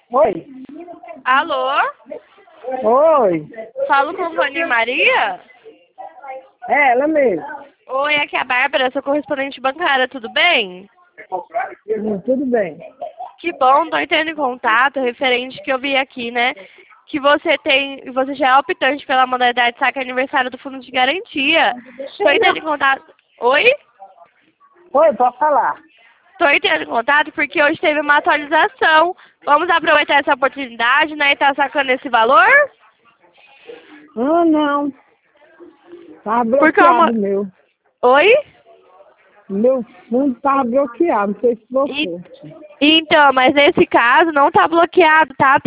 Oi. Alô? Oi. Falo com Vani Maria? É ela mesmo. Oi, aqui é a Bárbara, sou correspondente bancária, tudo bem? Tudo bem. Que bom, tô entrando em contato referente que eu vi aqui, né? Que você já é optante pela modalidade saque aniversário do Fundo de Garantia. Tô entrando em contato. Oi? Oi, pode falar. Tô entrando em contato porque hoje teve uma atualização. Vamos aproveitar essa oportunidade, né? E tá sacando esse valor? Ah, não. Tava Porque bloqueado meu. Oi? Meu fundo tava bloqueado, não sei se você. Então, mas nesse caso não tá bloqueado, tá?